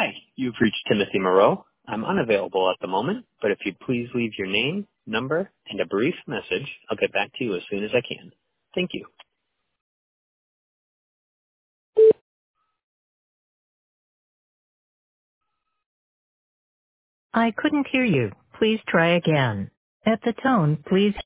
Hi, you've reached Timothy Moreau. I'm unavailable at the moment, but if you'd please leave your name, number, and a brief message, I'll get back to you as soon as I can. Thank you. I couldn't hear you. Please try again. At the tone, please